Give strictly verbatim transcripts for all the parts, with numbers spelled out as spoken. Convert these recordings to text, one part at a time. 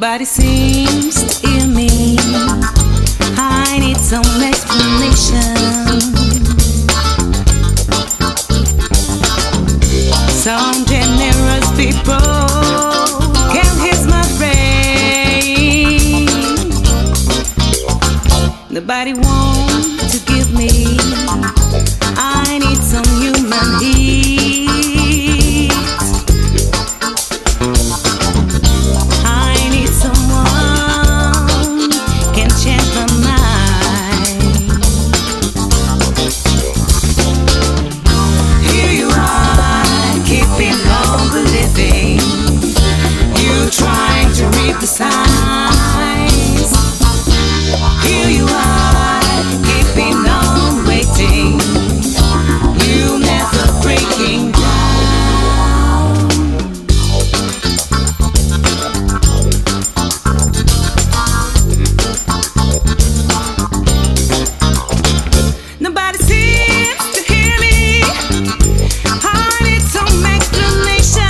Nobody seems to hear me. I need some explanation. Some generous people can't hear my pain. Nobody wants to give me. I need some human heat. The signs. Here you are, keeping on waiting. You never breaking down. Nobody seems to hear me. I need some explanation.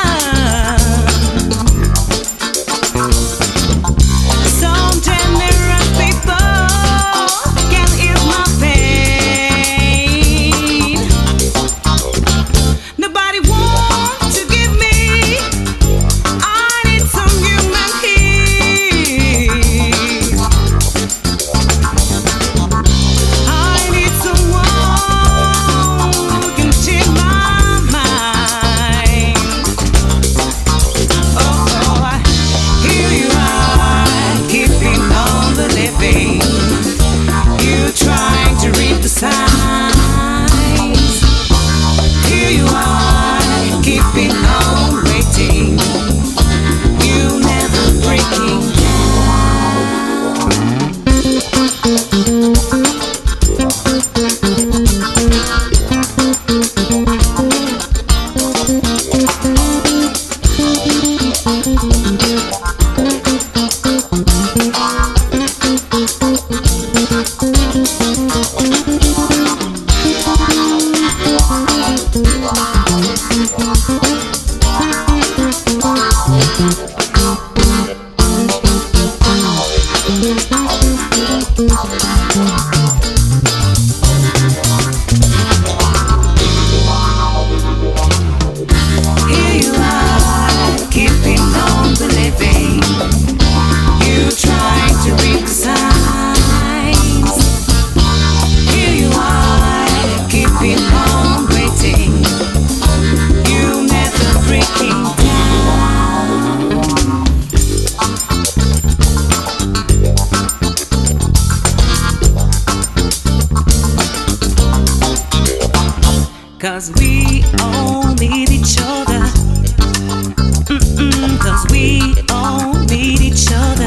Cause we all need each other. Mm-mm, Cause we all need each other.